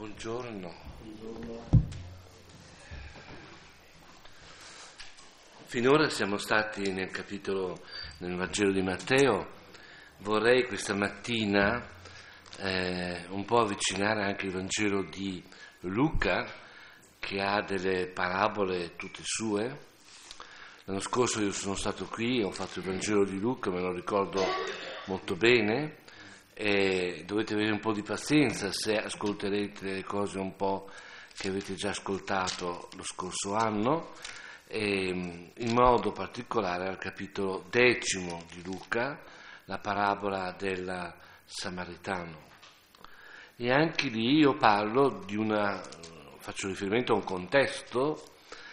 Buongiorno. Finora siamo stati nel Vangelo di Matteo. Vorrei questa mattina un po' avvicinare anche il Vangelo di Luca, che ha delle parabole tutte sue. L'anno scorso io sono stato qui, ho fatto il Vangelo di Luca, me lo ricordo molto bene. E dovete avere un po' di pazienza se ascolterete le cose un po' che avete già ascoltato lo scorso anno, e in modo particolare al capitolo 10 di Luca, la parabola del Samaritano. E anche lì io parlo faccio riferimento a un contesto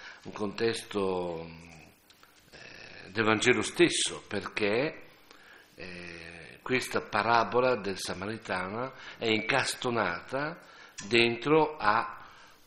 del Vangelo stesso, perché questa parabola del Samaritano è incastonata dentro a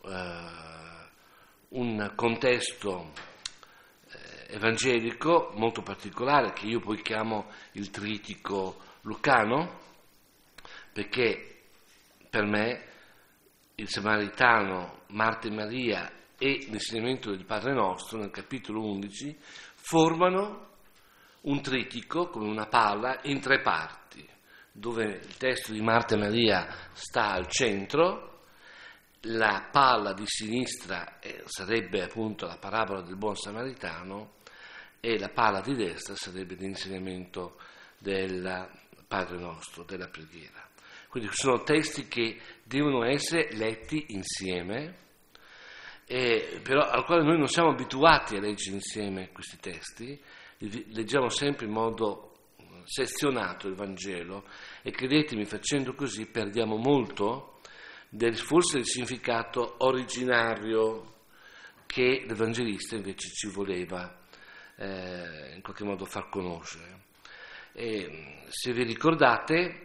un contesto evangelico molto particolare, che io poi chiamo il trittico lucano, perché per me il Samaritano, Marta e Maria e l'insegnamento del Padre Nostro nel capitolo 11 formano un trittico come una palla in tre parti, dove il testo di Marta e Maria sta al centro, la palla di sinistra sarebbe appunto la parabola del buon samaritano e la palla di destra sarebbe l'insegnamento del Padre Nostro, della preghiera. Quindi sono testi che devono essere letti insieme, però al quale noi non siamo abituati a leggere insieme questi testi. Leggiamo sempre in modo sezionato il Vangelo e credetemi, facendo così perdiamo molto forse del significato originario che l'Evangelista invece ci voleva in qualche modo far conoscere. E se vi ricordate,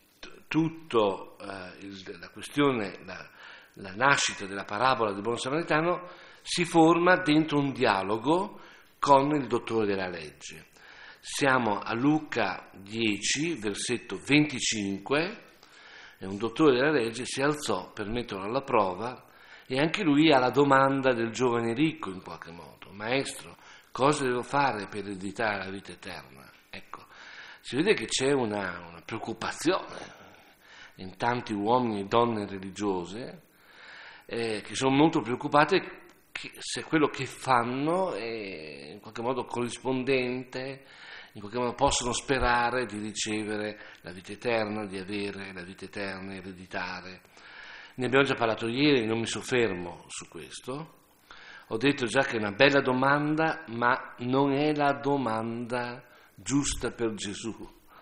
la questione, la nascita della parabola del buon samaritano si forma dentro un dialogo con il dottore della legge. Siamo a Luca 10, versetto 25, e un dottore della legge si alzò per metterlo alla prova, e anche lui ha la domanda del giovane ricco in qualche modo: Maestro, cosa devo fare per ereditare la vita eterna? Ecco, si vede che c'è una preoccupazione in tanti uomini e donne religiose che sono molto preoccupate se quello che fanno è in qualche modo corrispondente, in qualche modo possono sperare di ricevere la vita eterna, di avere la vita eterna, ereditare. Ne abbiamo già parlato ieri, non mi soffermo su questo. Ho detto già che è una bella domanda, ma non è la domanda giusta per Gesù.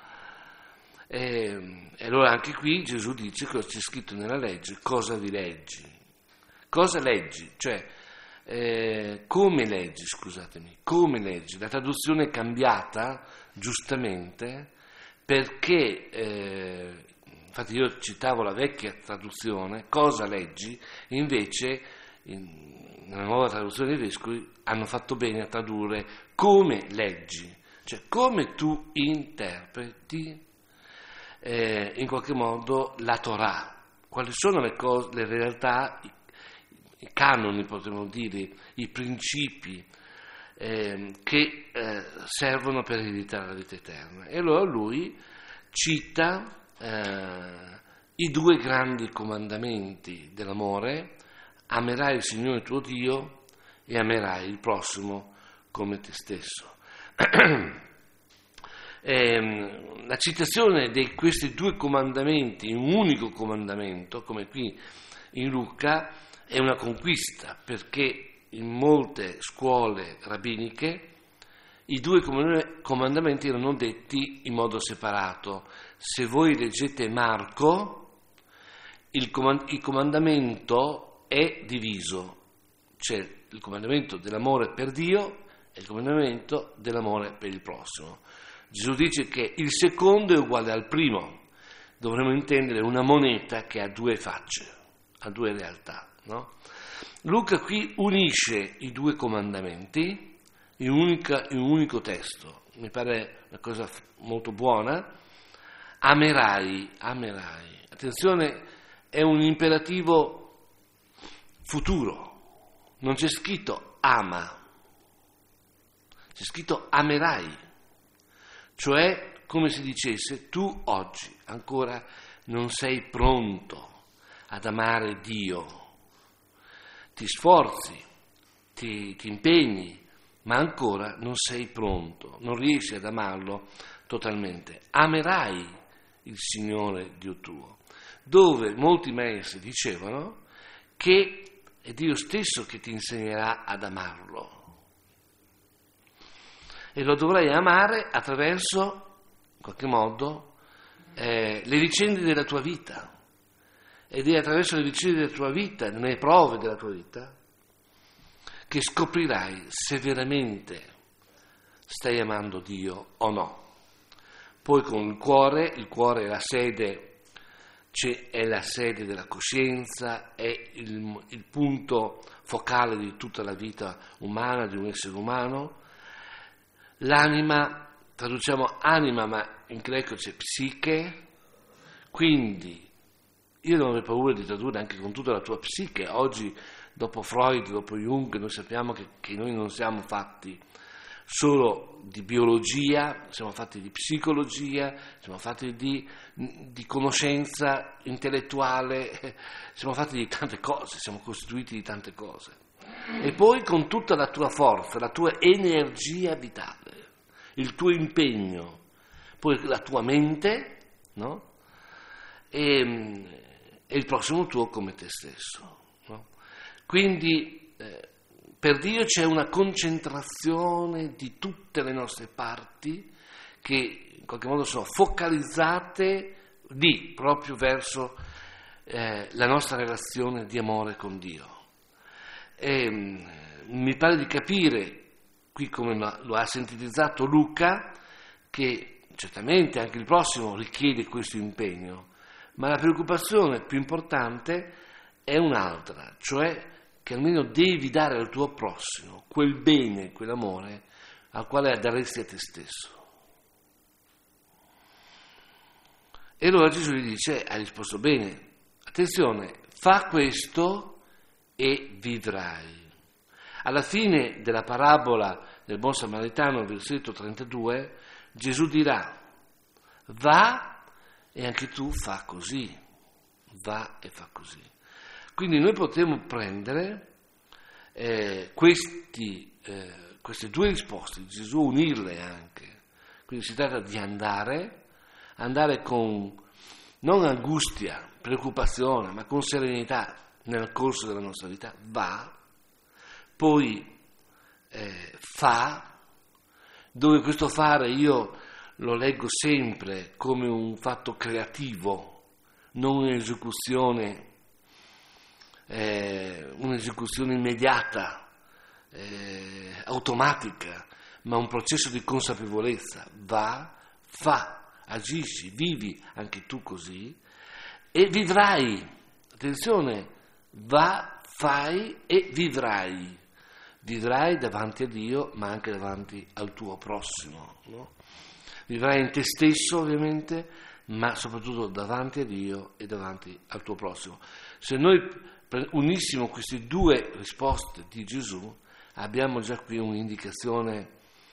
E allora anche qui Gesù dice cosa c'è scritto nella legge: cosa vi leggi? Cosa leggi? Cioè, come leggi, come leggi? La traduzione è cambiata giustamente perché, infatti io citavo la vecchia traduzione, cosa leggi, e invece nella nuova traduzione dei vescovi hanno fatto bene a tradurre come leggi, cioè come tu interpreti in qualche modo la Torah, quali sono le realtà, i canoni, potremmo dire, i principi che servono per ereditare la vita eterna. E allora lui cita i due grandi comandamenti dell'amore: amerai il Signore tuo Dio e amerai il prossimo come te stesso. La citazione di questi due comandamenti in un unico comandamento, come qui in Luca, è una conquista, perché in molte scuole rabbiniche i due comandamenti erano detti in modo separato. Se voi leggete Marco, il comandamento è diviso, c'è il comandamento dell'amore per Dio e il comandamento dell'amore per il prossimo. Gesù dice che il secondo è uguale al primo. Dovremmo intendere una moneta che ha due facce, ha due realtà. No? Luca qui unisce i due comandamenti in un unico testo, mi pare una cosa molto buona. Amerai, attenzione, è un imperativo futuro, non c'è scritto ama, c'è scritto amerai, cioè come se dicesse tu oggi ancora non sei pronto ad amare Dio, ti sforzi, ti impegni, ma ancora non sei pronto, non riesci ad amarlo totalmente. Amerai il Signore Dio tuo, dove molti maestri dicevano che è Dio stesso che ti insegnerà ad amarlo. E lo dovrai amare attraverso, in qualche modo, le vicende della tua vita. Ed è attraverso le vicende della tua vita, nelle prove della tua vita, che scoprirai se veramente stai amando Dio o no. Poi con il cuore è la sede, è la sede della coscienza, è il punto focale di tutta la vita umana, di un essere umano. L'anima, traduciamo anima, ma in greco c'è psiche, quindi io non avrei paura di tradurre anche con tutta la tua psiche. Oggi, dopo Freud, dopo Jung, noi sappiamo che noi non siamo fatti solo di biologia, siamo fatti di psicologia, siamo fatti di conoscenza intellettuale, siamo fatti di tante cose, siamo costituiti di tante cose. E poi con tutta la tua forza, la tua energia vitale, il tuo impegno, poi la tua mente, no? E il prossimo tuo come te stesso, no? Quindi per Dio c'è una concentrazione di tutte le nostre parti che in qualche modo sono focalizzate lì, proprio verso la nostra relazione di amore con Dio. E mi pare di capire, qui come lo ha sintetizzato Luca, che certamente anche il prossimo richiede questo impegno, ma la preoccupazione più importante è un'altra, cioè che almeno devi dare al tuo prossimo quel bene, quell'amore al quale daresti a te stesso. E allora Gesù gli dice, hai risposto bene, attenzione, fa questo e vivrai. Alla fine della parabola del buon samaritano, versetto 32, Gesù dirà, va e anche tu fa così, va e fa così. Quindi noi potremmo prendere queste due risposte di Gesù, unirle anche. Quindi si tratta di andare con non angustia, preoccupazione, ma con serenità nel corso della nostra vita, va, poi fa, dove questo fare io lo leggo sempre come un fatto creativo, non un'esecuzione immediata, automatica, ma un processo di consapevolezza. Va, fa, agisci, vivi anche tu così e vivrai. Attenzione, va, fai e vivrai. Vivrai davanti a Dio, ma anche davanti al tuo prossimo, no? Vivrai in te stesso, ovviamente, ma soprattutto davanti a Dio e davanti al tuo prossimo. Se noi unissimo queste due risposte di Gesù, abbiamo già qui un'indicazione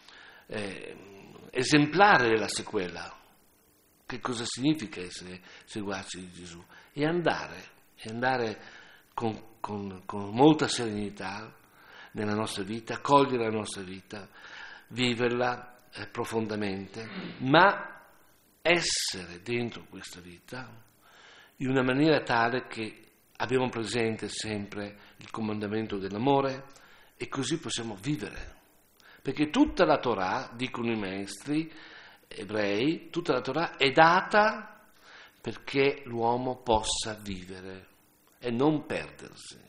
esemplare della sequela. Che cosa significa essere seguaci di Gesù? E andare con molta serenità nella nostra vita, cogliere la nostra vita, viverla profondamente, ma essere dentro questa vita in una maniera tale che abbiamo presente sempre il comandamento dell'amore e così possiamo vivere. Perché tutta la Torah, dicono i maestri ebrei, tutta la Torah è data perché l'uomo possa vivere e non perdersi.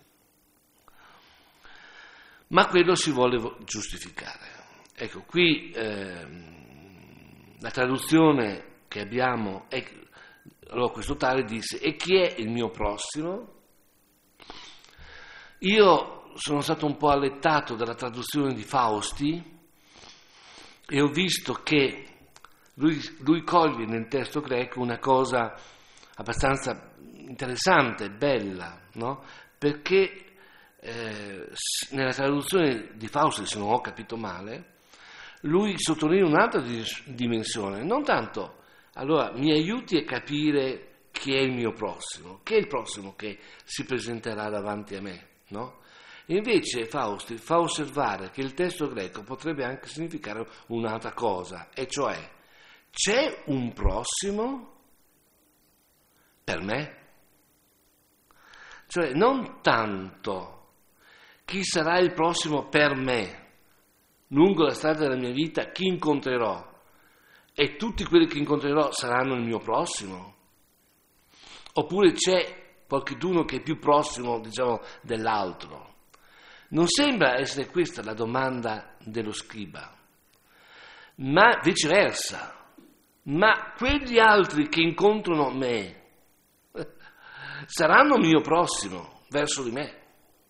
Ma quello si vuole giustificare. Ecco, qui la traduzione che abbiamo è, allora questo tale disse, e chi è il mio prossimo? Io sono stato un po' allettato dalla traduzione di Fausti e ho visto che lui coglie nel testo greco una cosa abbastanza interessante, bella, no? Perché nella traduzione di Fausto, se non ho capito male, lui sottolinea un'altra dimensione, non tanto, allora mi aiuti a capire chi è il mio prossimo, chi è il prossimo che si presenterà davanti a me, no? Invece Fausto fa osservare che il testo greco potrebbe anche significare un'altra cosa, e cioè c'è un prossimo per me, cioè non tanto chi sarà il prossimo per me lungo la strada della mia vita, chi incontrerò e tutti quelli che incontrerò saranno il mio prossimo, oppure c'è qualcuno che è più prossimo, diciamo, dell'altro. Non sembra essere questa la domanda dello scriba, ma viceversa. Ma quegli altri che incontrano me saranno il mio prossimo verso di me?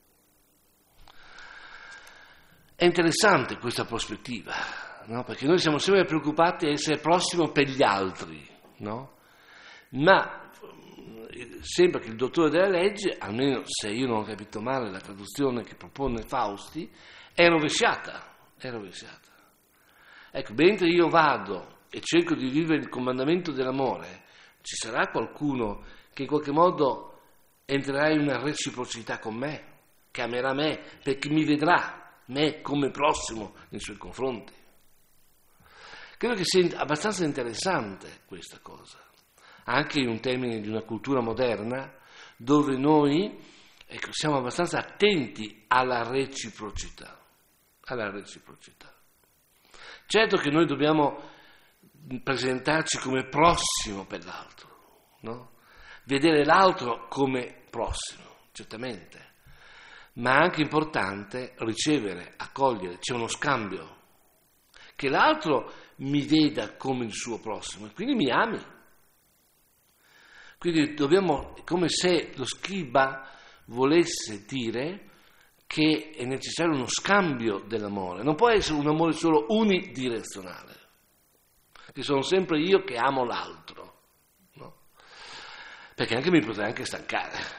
È interessante questa prospettiva, no? Perché noi siamo sempre preoccupati a essere prossimo per gli altri, no? Ma sembra che il dottore della legge, almeno se io non ho capito male la traduzione che propone Fausti, è rovesciata. Ecco, mentre io vado e cerco di vivere il comandamento dell'amore, ci sarà qualcuno che in qualche modo entrerà in una reciprocità con me, che amerà me, perché mi vedrà me come prossimo nei suoi confronti. Credo che sia abbastanza interessante questa cosa, anche in un termine di una cultura moderna, dove noi siamo abbastanza attenti alla reciprocità. Certo che noi dobbiamo presentarci come prossimo per l'altro, no? Vedere l'altro come prossimo, certamente, ma è anche importante ricevere, accogliere, c'è uno scambio, che l'altro mi veda come il suo prossimo e quindi mi ami. Quindi dobbiamo, come se lo scriba volesse dire che è necessario uno scambio dell'amore, non può essere un amore solo unidirezionale, che sono sempre io che amo l'altro, no? Perché anche mi potrei anche stancare.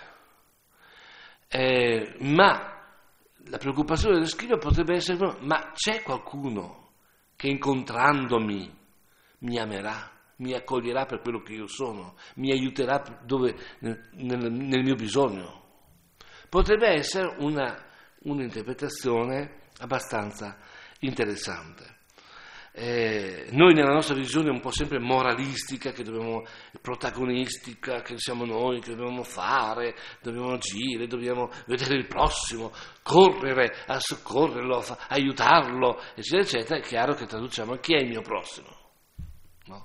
Ma la preoccupazione dello scriba potrebbe essere: ma c'è qualcuno che incontrandomi mi amerà, mi accoglierà per quello che io sono, mi aiuterà nel mio bisogno? Potrebbe essere un'interpretazione abbastanza interessante. Noi nella nostra visione un po' sempre moralistica, protagonistica, che siamo noi, che dobbiamo fare, dobbiamo agire, dobbiamo vedere il prossimo, correre a soccorrerlo, aiutarlo, eccetera, eccetera, è chiaro che traduciamo chi è il mio prossimo, no?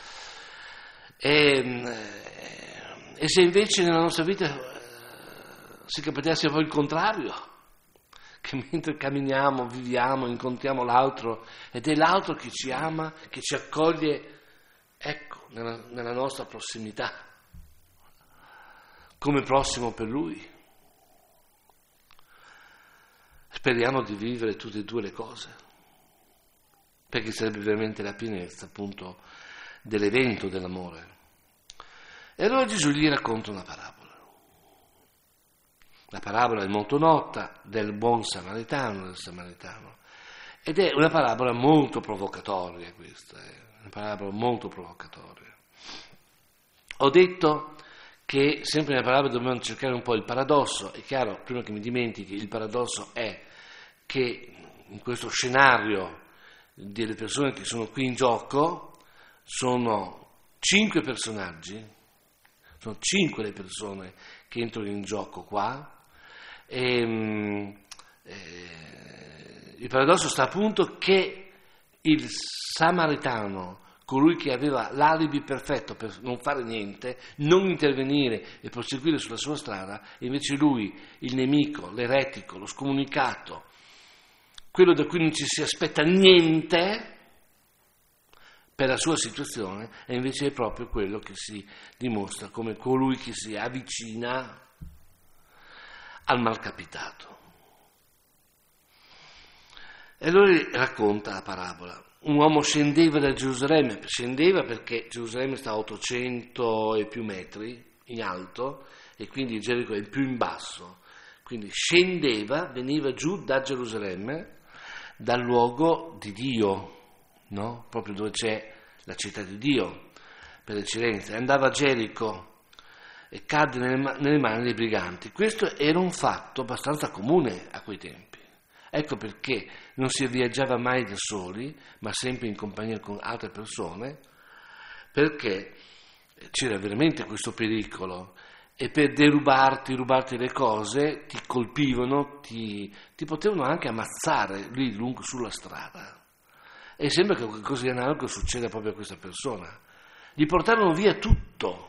E se invece nella nostra vita si capitasse poi il contrario, che mentre camminiamo, viviamo, incontriamo l'altro ed è l'altro che ci ama, che ci accoglie, ecco, nella nostra prossimità, come prossimo per lui. Speriamo di vivere tutte e due le cose, perché sarebbe veramente la pienezza, appunto, dell'evento dell'amore. E allora Gesù gli racconta una parabola. La parabola è molto nota del buon samaritano, del samaritano, ed è una parabola molto provocatoria questa, è una parabola molto provocatoria. Ho detto che sempre nella parabola dobbiamo cercare un po' il paradosso. È chiaro, prima che mi dimentichi, il paradosso è che in questo scenario delle persone che sono qui in gioco sono 5 personaggi, sono 5 le persone che entrano in gioco qua. Il paradosso sta appunto che il samaritano, colui che aveva l'alibi perfetto per non fare niente, non intervenire e proseguire sulla sua strada, e invece lui, il nemico, l'eretico, lo scomunicato, quello da cui non ci si aspetta niente per la sua situazione, e invece è proprio quello che si dimostra come colui che si avvicina al malcapitato. E allora racconta la parabola. un uomo scendeva da Gerusalemme, scendeva perché Gerusalemme sta a 800 e più metri in alto e quindi Gerico è più in basso, quindi scendeva, veniva giù da Gerusalemme, dal luogo di Dio, no? Proprio dove c'è la città di Dio per eccellenza, andava a Gerico e cadde nelle mani dei briganti. Questo era un fatto abbastanza comune a quei tempi. Ecco perché non si viaggiava mai da soli, ma sempre in compagnia con altre persone, perché c'era veramente questo pericolo e per rubarti le cose ti colpivano, ti potevano anche ammazzare lì lungo sulla strada. E sembra che qualcosa di analogo succeda proprio a questa persona. Gli portarono via tutto.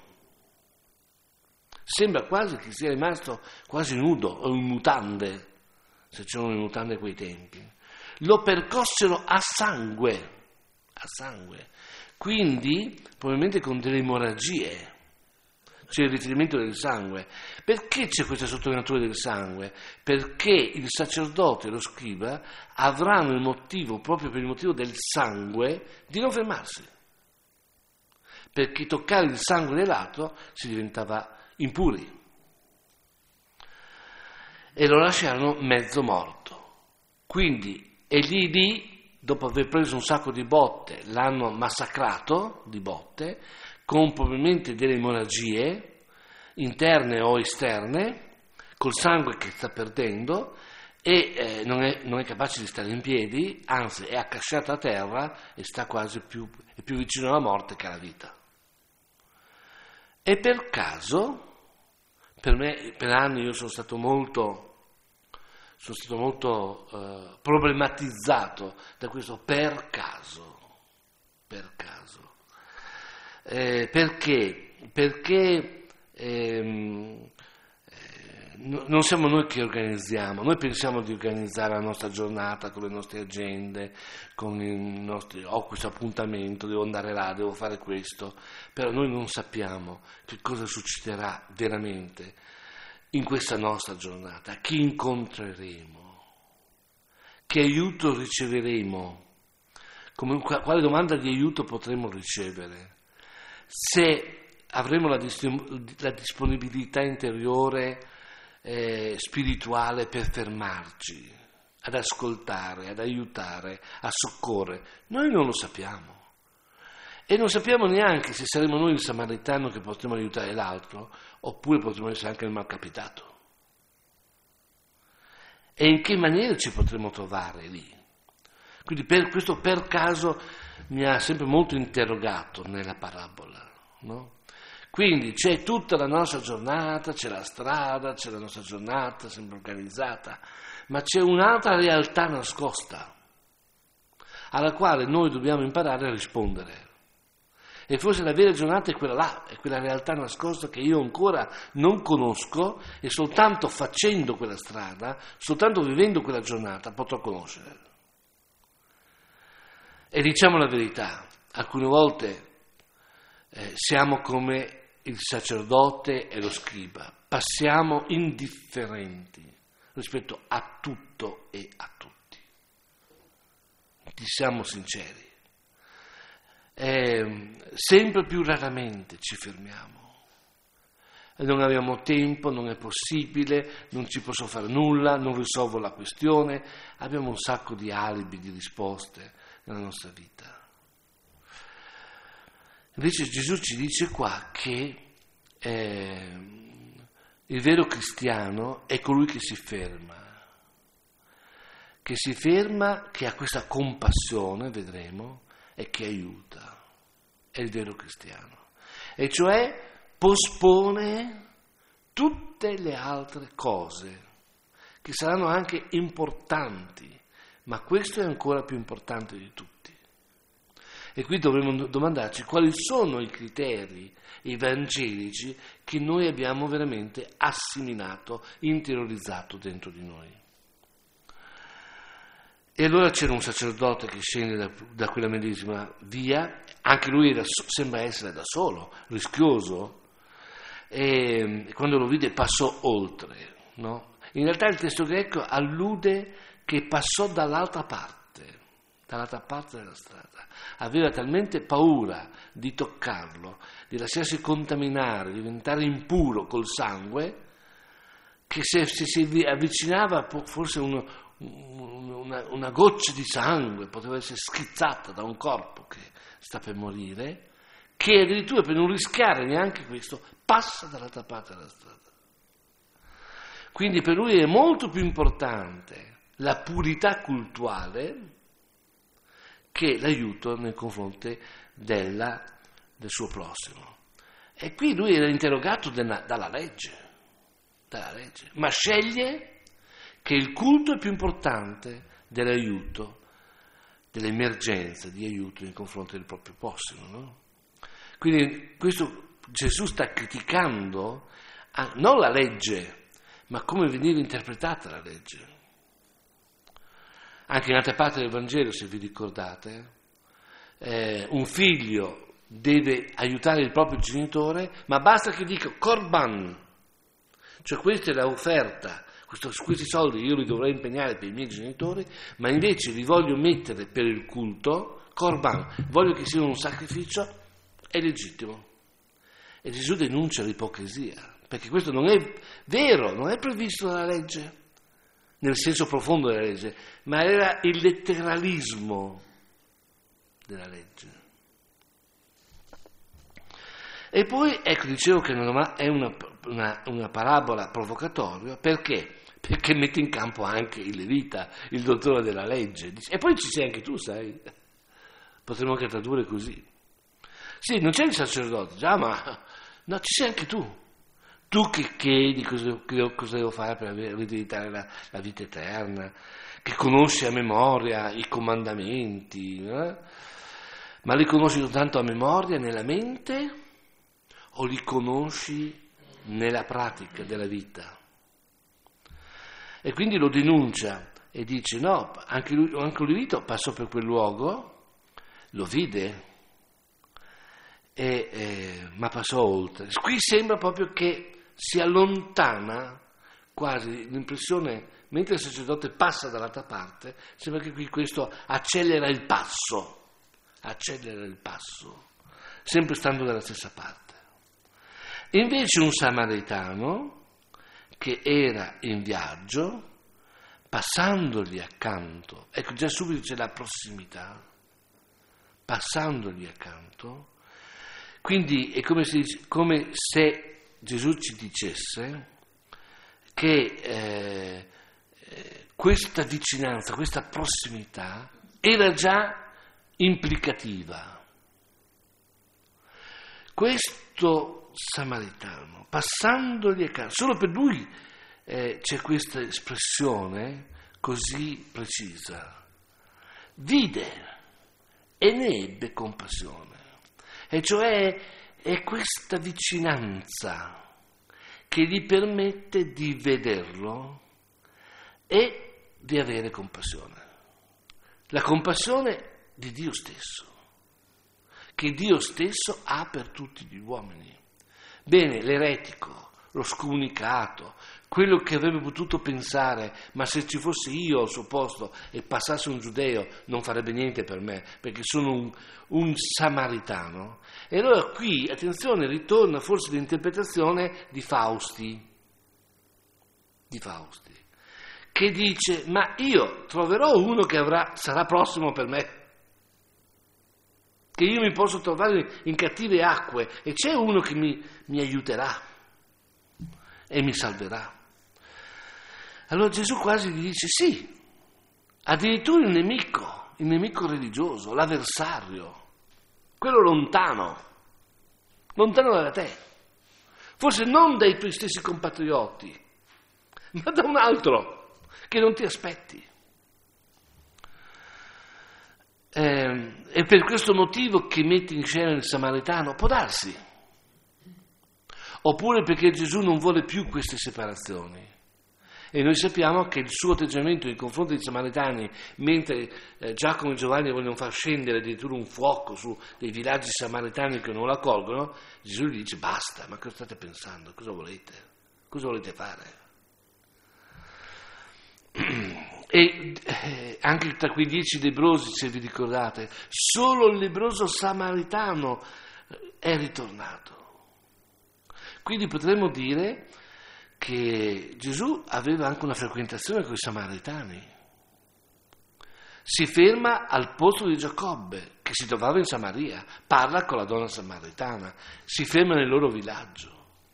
Sembra quasi che sia rimasto quasi nudo o in mutande, se c'erano le mutande a quei tempi. Lo percossero a sangue, quindi probabilmente con delle emorragie, c'è il riferimento del sangue. Perché c'è questa sottolineatura del sangue? Perché il sacerdote e lo scriba avranno il motivo, proprio per il motivo del sangue, di non fermarsi, perché toccare il sangue dell'altro si diventava impuri. E lo lasciarono mezzo morto. Quindi, e lì, dopo aver preso un sacco di botte, l'hanno massacrato di botte, con probabilmente delle emorragie, interne o esterne, col sangue che sta perdendo, e non è capace di stare in piedi, anzi è accasciato a terra e sta quasi più vicino alla morte che alla vita. E per caso, per me, per anni io sono stato molto problematizzato da questo per caso. Perché non siamo noi che organizziamo, noi pensiamo di organizzare la nostra giornata con le nostre agende, con i nostri, ho questo appuntamento, devo andare là, devo fare questo, però noi non sappiamo che cosa succederà veramente in questa nostra giornata, chi incontreremo, che aiuto riceveremo, quale domanda di aiuto potremo ricevere, se avremo la disponibilità interiore spirituale per fermarci, ad ascoltare, ad aiutare, a soccorrere. Noi non lo sappiamo. E non sappiamo neanche se saremo noi il samaritano che potremo aiutare l'altro, oppure potremo essere anche il malcapitato. E in che maniera ci potremo trovare lì? Quindi questo per caso mi ha sempre molto interrogato nella parabola, no? Quindi c'è tutta la nostra giornata, c'è la strada, c'è la nostra giornata sempre organizzata, ma c'è un'altra realtà nascosta alla quale noi dobbiamo imparare a rispondere. E forse la vera giornata è quella là, è quella realtà nascosta che io ancora non conosco e soltanto facendo quella strada, soltanto vivendo quella giornata potrò conoscere. E diciamo la verità, alcune volte siamo come il sacerdote e lo scriba, passiamo indifferenti rispetto a tutto e a tutti. Siamo sinceri. Sempre più raramente ci fermiamo. Non abbiamo tempo, non è possibile, non ci posso fare nulla, non risolvo la questione, abbiamo un sacco di alibi, di risposte nella nostra vita. Invece Gesù ci dice qua che il vero cristiano è colui che si ferma, che ha questa compassione, vedremo, e che aiuta. È il vero cristiano. E cioè pospone tutte le altre cose che saranno anche importanti, ma questo è ancora più importante di tutti. E qui dovremmo domandarci quali sono i criteri evangelici che noi abbiamo veramente assimilato, interiorizzato dentro di noi. E allora c'era un sacerdote che scende da quella medesima via, anche lui sembra essere da solo, rischioso, e quando lo vide passò oltre, no? In realtà il testo greco allude che passò dall'altra parte, dall'altra parte della strada. Aveva talmente paura di toccarlo, di lasciarsi contaminare, diventare impuro col sangue, che se si avvicinava forse una goccia di sangue poteva essere schizzata da un corpo che sta per morire, che addirittura per non rischiare neanche questo passa dall'altra parte della strada. Quindi per lui è molto più importante la purità cultuale che l'aiuto nei confronti del suo prossimo. E qui lui era interrogato dalla legge, ma sceglie che il culto è più importante dell'aiuto, dell'emergenza di aiuto nei confronti del proprio prossimo, no? Quindi questo Gesù sta criticando non la legge, ma come veniva interpretata la legge. Anche in altre parti del Vangelo, se vi ricordate, un figlio deve aiutare il proprio genitore, ma basta che dica korban, cioè questa è l'offerta, questi soldi io li dovrei impegnare per i miei genitori, ma invece li voglio mettere per il culto, korban, voglio che sia un sacrificio, è legittimo. E Gesù denuncia l'ipocrisia, perché questo non è vero, non è previsto dalla legge, nel senso profondo della legge, ma era il letteralismo della legge. E poi, ecco, dicevo che è una parabola provocatoria, perché? Perché mette in campo anche il levita, il dottore della legge. E poi ci sei anche tu, sai? Potremmo anche tradurre così. Sì, non c'è il sacerdote, già, ma no, ci sei anche tu. Tu che chiedi cosa devo fare per ereditare la vita eterna, che conosci a memoria i comandamenti, ma li conosci soltanto a memoria nella mente o li conosci nella pratica della vita? E quindi lo denuncia e dice no, anche un levita passò per quel luogo, lo vide, ma passò oltre. Qui sembra proprio che si allontana, quasi l'impressione, mentre il sacerdote passa dall'altra parte, sembra che qui questo accelera il passo, sempre stando dalla stessa parte. Invece un samaritano che era in viaggio, passandogli accanto, ecco già subito c'è la prossimità, passandogli accanto, quindi è come se Gesù ci dicesse che questa vicinanza, questa prossimità era già implicativa. Questo samaritano, passandogli accanto, solo per lui c'è questa espressione così precisa, vide e ne ebbe compassione, e cioè è questa vicinanza che gli permette di vederlo e di avere compassione. La compassione di Dio stesso, che Dio stesso ha per tutti gli uomini. Bene, l'eretico, lo scomunicato, quello che avrebbe potuto pensare, ma se ci fossi io al suo posto e passasse un giudeo non farebbe niente per me, perché sono un samaritano. E allora qui, attenzione, ritorna forse l'interpretazione di Fausti, che dice, ma io troverò uno che sarà prossimo per me, che io mi posso trovare in cattive acque, e c'è uno che mi aiuterà e mi salverà. Allora Gesù quasi gli dice sì, addirittura il nemico religioso, l'avversario, quello lontano da te, forse non dai tuoi stessi compatrioti, ma da un altro che non ti aspetti. È per questo motivo che mette in scena il samaritano, può darsi, oppure perché Gesù non vuole più queste separazioni. E noi sappiamo che il suo atteggiamento nei confronti dei samaritani, mentre Giacomo e Giovanni vogliono far scendere addirittura un fuoco su dei villaggi samaritani che non la accolgono, Gesù gli dice basta, ma cosa state pensando? Cosa volete? Cosa volete fare? E anche tra quei 10 lebbrosi, se vi ricordate, solo il lebbroso samaritano è ritornato. Quindi potremmo dire che Gesù aveva anche una frequentazione con i samaritani. Si ferma al posto di Giacobbe, che si trovava in Samaria, parla con la donna samaritana, si ferma nel loro villaggio.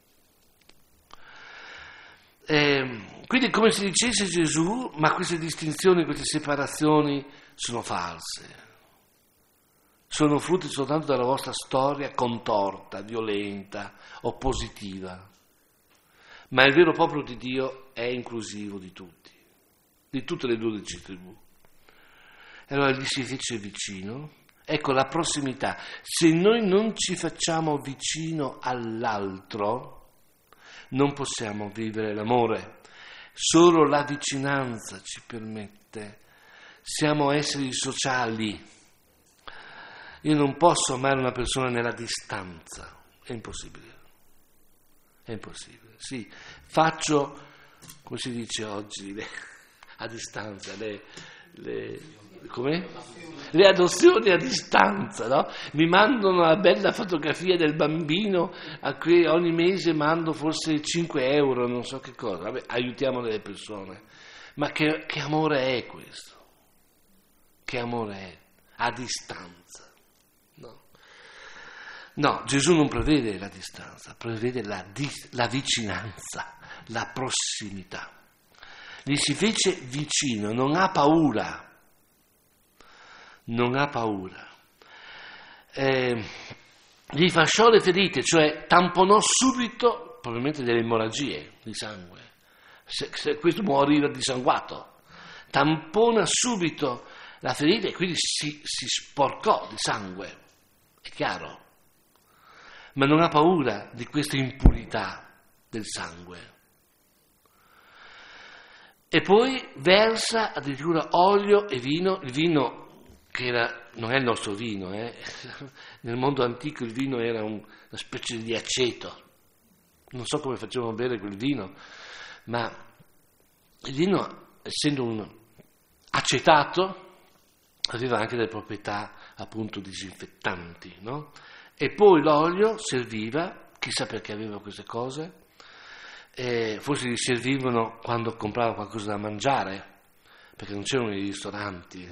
Quindi come se dicesse Gesù, ma queste distinzioni, queste separazioni sono false, sono frutti soltanto della vostra storia contorta, violenta, oppositiva. Ma il vero popolo di Dio è inclusivo di tutti, di tutte le 12 tribù. E allora gli si fece vicino. Ecco la prossimità. Se noi non ci facciamo vicino all'altro, non possiamo vivere l'amore. Solo la vicinanza ci permette. Siamo esseri sociali. Io non posso amare una persona nella distanza. È impossibile. È impossibile. Sì, faccio, come si dice oggi, a distanza, le adozioni a distanza, no? Mi mandano una bella fotografia del bambino a cui ogni mese mando forse 5 euro, non so che cosa. Vabbè, aiutiamo le persone. Ma che amore è questo? Che amore è? A distanza. No, Gesù non prevede la distanza, prevede la vicinanza, la prossimità. Gli si fece vicino, non ha paura. Non ha paura. Gli fasciò le ferite, cioè tamponò subito, probabilmente delle emorragie di sangue. Se questo moriva dissanguato, tampona subito la ferita e quindi si sporcò di sangue, è chiaro. Ma non ha paura di questa impurità del sangue. E poi versa addirittura olio e vino, il vino che non è il nostro vino, nel mondo antico il vino era una specie di aceto, non so come facevano bere quel vino, ma il vino, essendo un acetato, aveva anche delle proprietà appunto disinfettanti, no? E poi l'olio serviva, chissà perché aveva queste cose, forse gli servivano quando comprava qualcosa da mangiare, perché non c'erano i ristoranti,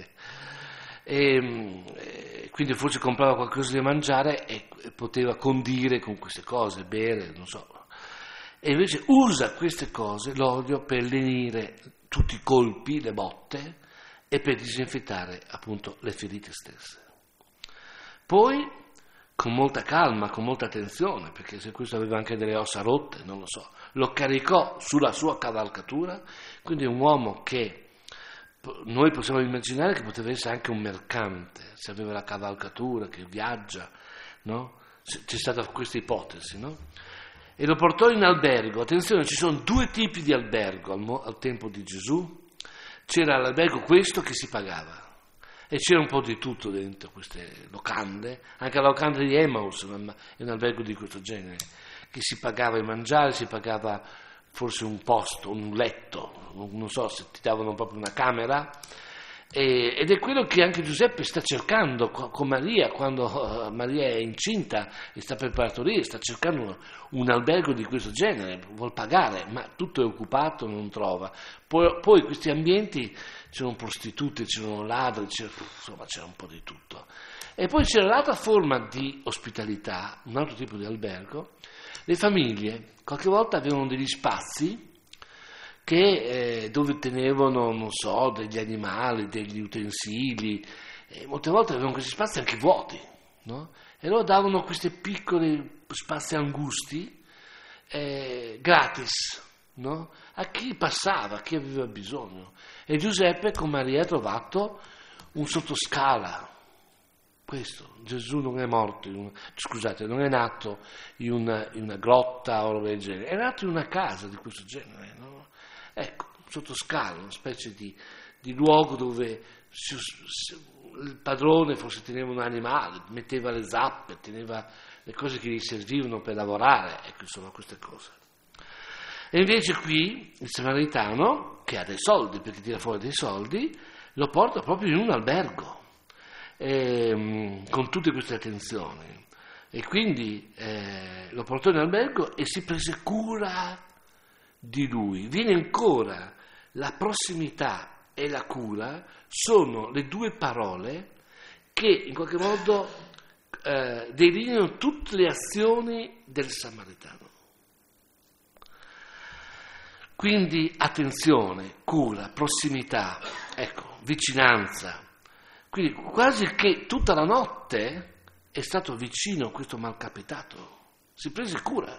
e quindi forse comprava qualcosa da mangiare e poteva condire con queste cose, bere, non so. E invece usa queste cose, l'olio, per lenire tutti i colpi, le botte, e per disinfettare appunto le ferite stesse. Poi, con molta calma, con molta attenzione, perché se questo aveva anche delle ossa rotte, non lo so, lo caricò sulla sua cavalcatura, quindi è un uomo che noi possiamo immaginare che poteva essere anche un mercante, se aveva la cavalcatura, che viaggia, no? C'è stata questa ipotesi, no? E lo portò in albergo. Attenzione, ci sono 2 tipi di albergo al tempo di Gesù. C'era l'albergo questo che si pagava, e c'era un po' di tutto dentro queste locande, anche la locanda di Emmaus è un albergo di questo genere, che si pagava il mangiare, si pagava forse un posto, un letto, non so se ti davano proprio una camera, ed è quello che anche Giuseppe sta cercando con Maria, quando Maria è incinta e sta per partorire, sta cercando un albergo di questo genere, vuol pagare, ma tutto è occupato, non trova. Poi questi ambienti c'erano prostitute, c'erano ladri, insomma c'era un po' di tutto. E poi c'era l'altra forma di ospitalità, un altro tipo di albergo. Le famiglie qualche volta avevano degli spazi dove tenevano, non so, degli animali, degli utensili, e molte volte avevano questi spazi anche vuoti, no? E loro davano questi piccoli spazi angusti gratis, no? A chi passava, a chi aveva bisogno. E Giuseppe con Maria ha trovato un sottoscala. Questo, Gesù non è morto, non è nato in una grotta o roba del genere, è nato in una casa di questo genere, no? Ecco, sottoscala, una specie di luogo dove il padrone forse teneva un animale, metteva le zappe, teneva le cose che gli servivano per lavorare, ecco, insomma, queste cose. E invece qui il samaritano che ha dei soldi, perché tira fuori dei soldi, lo porta proprio in un albergo, con tutte queste attenzioni. E quindi lo portò in albergo e si prese cura di lui. Viene ancora la prossimità e la cura, sono le due parole che in qualche modo delineano tutte le azioni del Samaritano. Quindi attenzione, cura, prossimità, ecco, vicinanza. Quindi quasi che tutta la notte è stato vicino a questo malcapitato, si prese cura.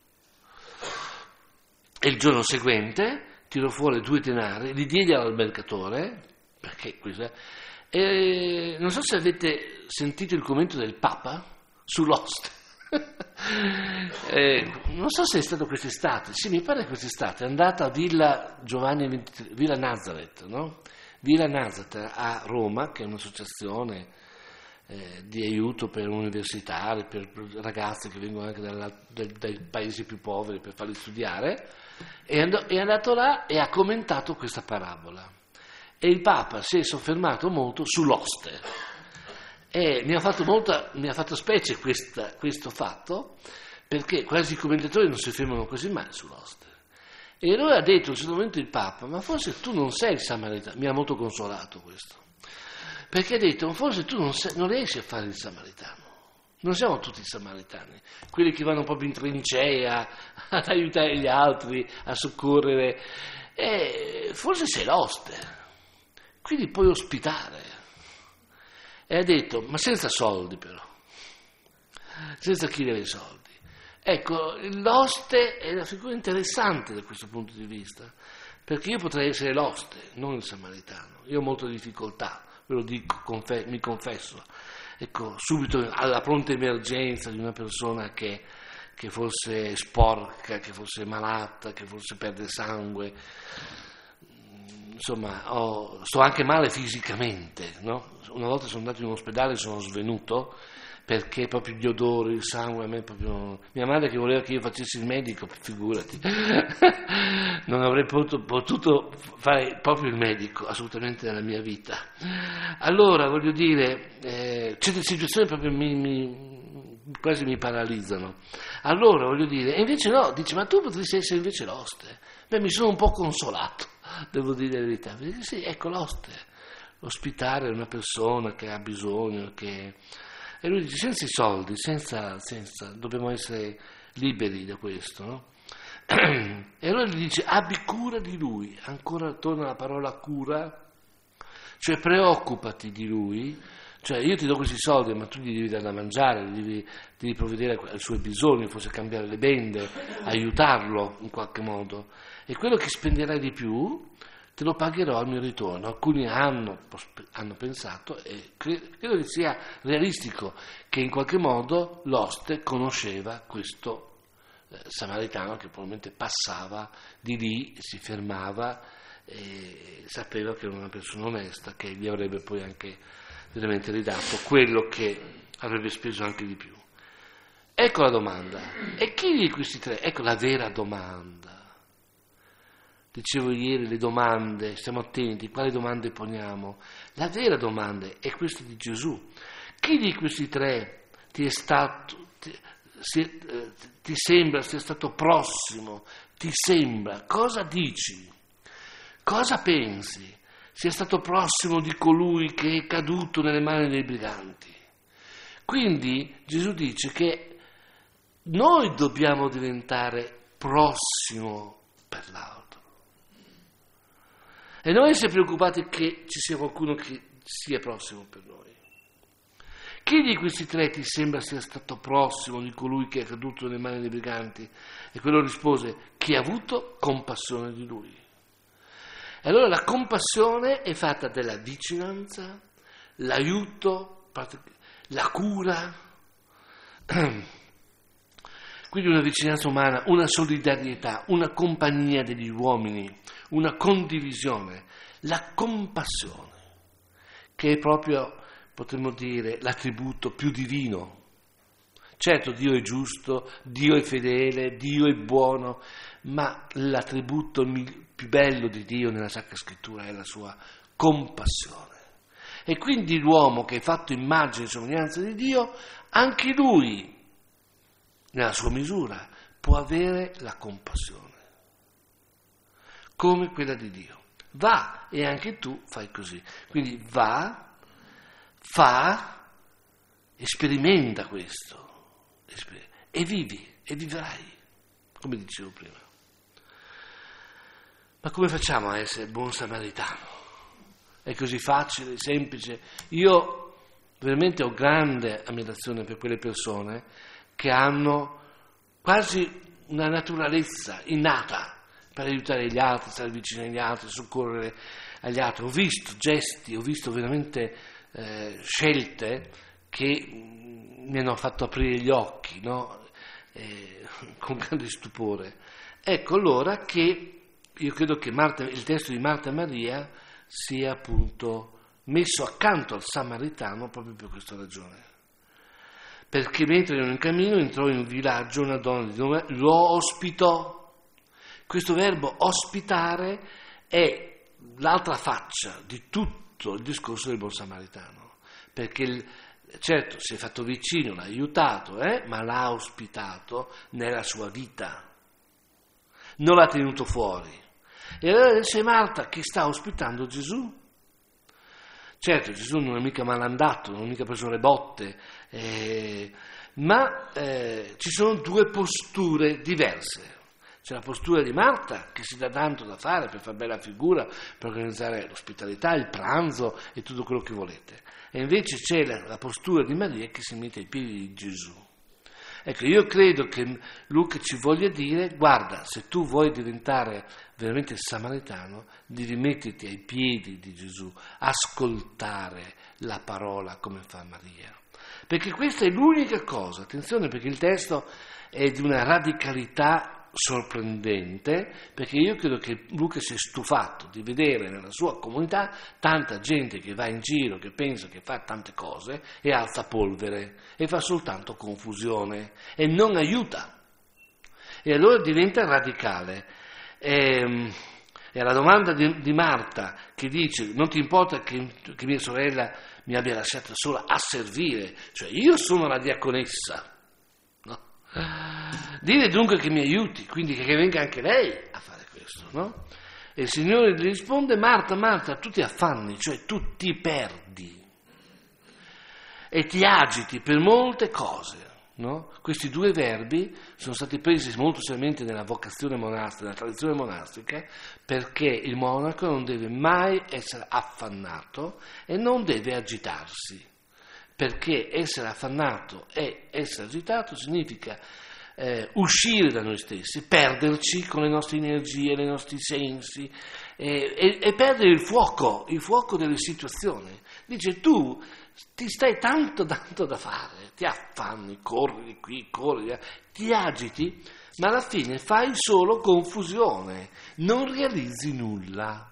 E il giorno seguente tirò fuori 2 denari, li diede all'albergatore, perché e non so se avete sentito il commento del Papa sull'oste. Non so se è stato quest'estate, sì, mi pare quest'estate, è andata a Villa Giovanni XXIII, Villa Nazareth, no? Villa Nazareth a Roma, che è un'associazione di aiuto per universitari, per ragazzi che vengono anche dai paesi più poveri per farli studiare, è andato là e ha commentato questa parabola. E il Papa si è soffermato molto sull'oste. E mi ha fatto specie questo fatto, perché quasi i commentatori non si fermano quasi mai sull'oste. E allora ha detto a un certo momento il Papa, ma forse tu non sei il samaritano, mi ha molto consolato questo, perché ha detto, ma forse tu non riesci a fare il samaritano, non siamo tutti samaritani, quelli che vanno proprio in trincea ad aiutare gli altri, a soccorrere, e forse sei l'oste, quindi puoi ospitare. E ha detto, ma senza soldi però, senza chiedere i soldi. Ecco, l'oste è una figura interessante da questo punto di vista, perché io potrei essere l'oste, non il samaritano. Io ho molte difficoltà, ve lo dico, mi confesso. Ecco, subito alla pronta emergenza di una persona che forse è sporca, che forse è malata, che forse perde sangue, insomma, sto anche male fisicamente, no? Una volta sono andato in un ospedale e sono svenuto perché proprio gli odori, il sangue, a me proprio... Mia madre che voleva che io facessi il medico, figurati, non avrei potuto fare proprio il medico, assolutamente nella mia vita. Allora, voglio dire, certe situazioni proprio quasi mi paralizzano. Allora, voglio dire, e invece no, dice, ma tu potresti essere invece l'oste. Beh, mi sono un po' consolato, devo dire la verità, perché sì, ecco l'oste, ospitare una persona che ha bisogno, che... E lui dice, senza i soldi, senza, dobbiamo essere liberi da questo, no? E allora gli dice, abbi cura di lui, ancora torna la parola cura, cioè preoccupati di lui, cioè io ti do questi soldi, ma tu gli devi dare da mangiare, devi provvedere ai suoi bisogni, forse cambiare le bende, aiutarlo in qualche modo. E quello che spenderai di più te lo pagherò al mio ritorno. Alcuni hanno pensato, e credo che sia realistico, che in qualche modo l'oste conosceva questo samaritano che probabilmente passava di lì, si fermava e sapeva che era una persona onesta, che gli avrebbe poi anche veramente ridato quello che avrebbe speso anche di più. Ecco la domanda. E chi di questi tre? Ecco la vera domanda. Dicevo ieri, le domande, stiamo attenti, quali domande poniamo? La vera domanda è questa di Gesù. Chi di questi tre ti sembra sia stato prossimo? Ti sembra? Cosa dici? Cosa pensi? Sia stato prossimo di colui che è caduto nelle mani dei briganti? Quindi Gesù dice che noi dobbiamo diventare prossimo per l'altro. E non essere preoccupati che ci sia qualcuno che sia prossimo per noi. Chi di questi tre ti sembra sia stato prossimo di colui che è caduto nelle mani dei briganti? E quello rispose, chi ha avuto compassione di lui. E allora la compassione è fatta della vicinanza, l'aiuto, la cura, quindi una vicinanza umana, una solidarietà, una compagnia degli uomini, una condivisione, la compassione, che è proprio, potremmo dire, l'attributo più divino. Certo, Dio è giusto, Dio è fedele, Dio è buono, ma l'attributo più bello di Dio nella Sacra Scrittura è la sua compassione. E quindi l'uomo che è fatto immagine e somiglianza di Dio, anche lui, nella sua misura, può avere la compassione, come quella di Dio. Va, e anche tu fai così. Quindi va, fa, sperimenta questo, e vivi, e vivrai, come dicevo prima. Ma come facciamo a essere buon samaritano? È così facile, semplice. Io veramente ho grande ammirazione per quelle persone che hanno quasi una naturalezza innata per aiutare gli altri, stare vicino agli altri, soccorrere agli altri. Ho visto gesti, ho visto veramente scelte che mi hanno fatto aprire gli occhi, no? Con grande stupore. Ecco allora che io credo che il testo di Marta e Maria sia appunto messo accanto al samaritano proprio per questa ragione. Perché mentre erano in cammino entrò in un villaggio una donna di nome, lo ospitò. Questo verbo ospitare è l'altra faccia di tutto il discorso del buon samaritano, perché certo si è fatto vicino, l'ha aiutato, ma l'ha ospitato nella sua vita, non l'ha tenuto fuori. E allora c'è Marta che sta ospitando Gesù. Certo, Gesù non è mica malandato, non è mica preso le botte, ma ci sono due posture diverse. C'è la postura di Marta che si dà tanto da fare per far bella figura, per organizzare l'ospitalità, il pranzo e tutto quello che volete. E invece c'è la postura di Maria che si mette ai piedi di Gesù. Ecco, io credo che Luca ci voglia dire, guarda, se tu vuoi diventare veramente samaritano, devi metterti ai piedi di Gesù, ascoltare la parola come fa Maria. Perché questa è l'unica cosa, attenzione, perché il testo è di una radicalità sorprendente, perché io credo che Luca si è stufato di vedere nella sua comunità tanta gente che va in giro, che pensa che fa tante cose e alza polvere e fa soltanto confusione e non aiuta, e allora diventa radicale. E alla domanda di Marta, che dice non ti importa che mia sorella mi abbia lasciata sola a servire, cioè io sono la diaconessa, dire dunque che mi aiuti, quindi che venga anche lei a fare questo, no? E il Signore gli risponde, Marta, Marta, tu ti affanni, cioè tu ti perdi e ti agiti per molte cose, no? Questi due verbi sono stati presi molto seriamente nella vocazione monastica, nella tradizione monastica, perché il monaco non deve mai essere affannato e non deve agitarsi. Perché essere affannato e essere agitato significa uscire da noi stessi, perderci con le nostre energie, i nostri sensi e perdere il fuoco delle situazioni. Dice tu ti stai tanto da fare, ti affanni, corri di qui, corri di là, ti agiti, ma alla fine fai solo confusione, non realizzi nulla.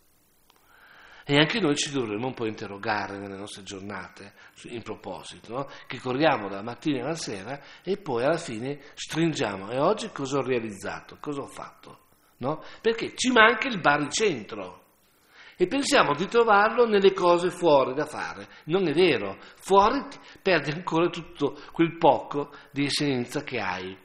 E anche noi ci dovremmo un po' interrogare nelle nostre giornate in proposito, no? Che corriamo dalla mattina alla sera e poi alla fine stringiamo. E oggi cosa ho realizzato? Cosa ho fatto? No? Perché ci manca il baricentro e pensiamo di trovarlo nelle cose fuori da fare. Non è vero, fuori perdi ancora tutto quel poco di essenza che hai.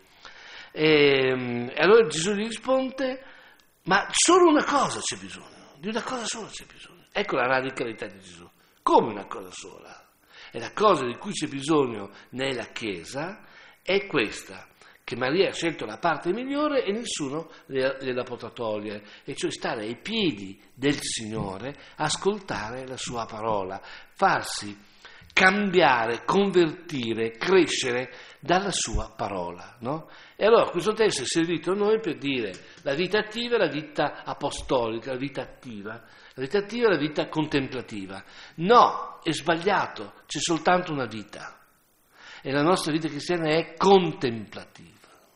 E allora Gesù gli risponde, ma solo una cosa c'è bisogno, di una cosa sola c'è bisogno. Ecco la radicalità di Gesù. Come una cosa sola? E la cosa di cui c'è bisogno nella Chiesa è questa, che Maria ha scelto la parte migliore e nessuno gliela potrà togliere, e cioè stare ai piedi del Signore, ascoltare la sua parola, farsi cambiare, convertire, crescere dalla sua parola, no? E allora questo testo è servito a noi per dire la vita attiva e la vita apostolica, la vita attiva e la vita contemplativa. No, è sbagliato, c'è soltanto una vita e la nostra vita cristiana è contemplativa.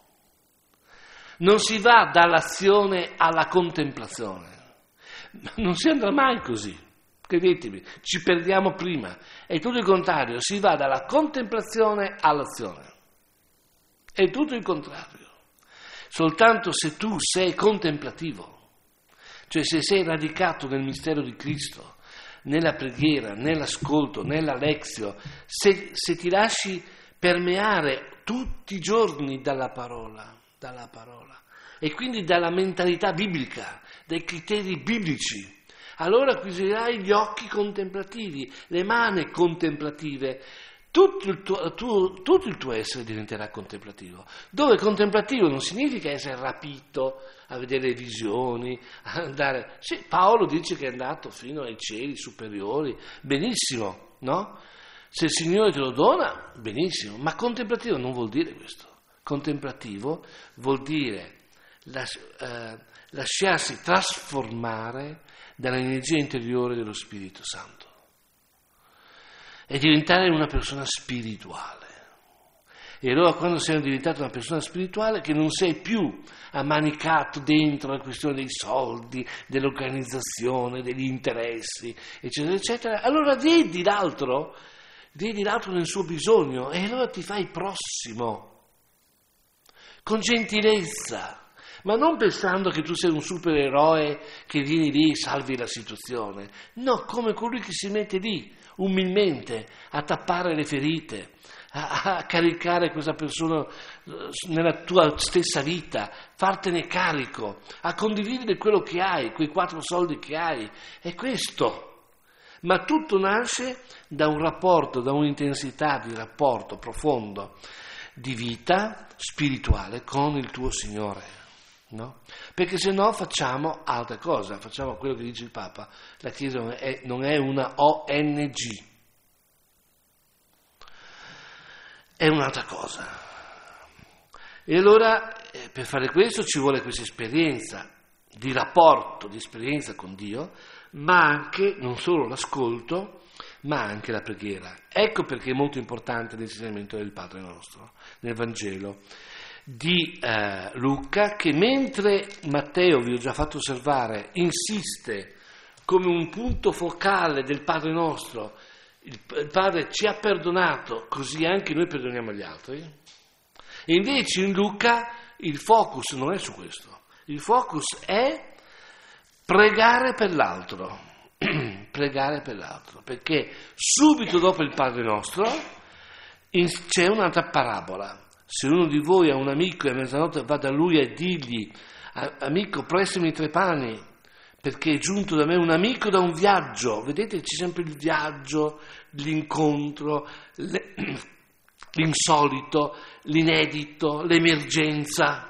Non si va dall'azione alla contemplazione, non si andrà mai così, credetemi, ci perdiamo prima. È tutto il contrario, si va dalla contemplazione all'azione, è tutto il contrario. soltanto se tu sei contemplativo, cioè se sei radicato nel mistero di Cristo, nella preghiera, nell'ascolto, nella lexio, se ti lasci permeare tutti i giorni dalla parola, e quindi dalla mentalità biblica, dai criteri biblici, allora acquisirai gli occhi contemplativi, le mani contemplative, tutto il tuo essere diventerà contemplativo. Dove contemplativo non significa essere rapito a vedere visioni, a andare... Sì, Paolo dice che è andato fino ai cieli superiori, benissimo, no? Se il Signore te lo dona, benissimo, ma contemplativo non vuol dire questo. Contemplativo vuol dire lasciarsi trasformare dall'energia interiore dello Spirito Santo e diventare una persona spirituale. E allora quando sei diventato una persona spirituale, che non sei più ammanicato dentro la questione dei soldi, dell'organizzazione, degli interessi, eccetera, eccetera, allora vedi l'altro nel suo bisogno e allora ti fai prossimo, con gentilezza, ma non pensando che tu sei un supereroe che vieni lì e salvi la situazione. No, come colui che si mette lì, umilmente, a tappare le ferite, a caricare questa persona nella tua stessa vita, fartene carico, a condividere quello che hai, quei 4 soldi che hai. È questo. Ma tutto nasce da un rapporto, da un'intensità di rapporto profondo, di vita spirituale con il tuo Signore. No? Perché se no facciamo altra cosa, facciamo quello che dice il Papa, la Chiesa non è una ONG, è un'altra cosa. E allora per fare questo ci vuole questa esperienza di rapporto, di esperienza con Dio, ma anche non solo l'ascolto, ma anche la preghiera. Ecco perché è molto importante l'insegnamento del Padre nostro nel Vangelo di Luca, che mentre Matteo, vi ho già fatto osservare, insiste come un punto focale del Padre nostro, il Padre ci ha perdonato, così anche noi perdoniamo gli altri, e invece in Luca il focus non è su questo, il focus è pregare per l'altro, perché subito dopo il Padre nostro c'è un'altra parabola. Se uno di voi ha un amico e a mezzanotte va da lui e digli: amico, prestami 3 pani, perché è giunto da me un amico da un viaggio. Vedete, c'è sempre il viaggio, l'incontro, l'insolito, l'inedito, l'emergenza.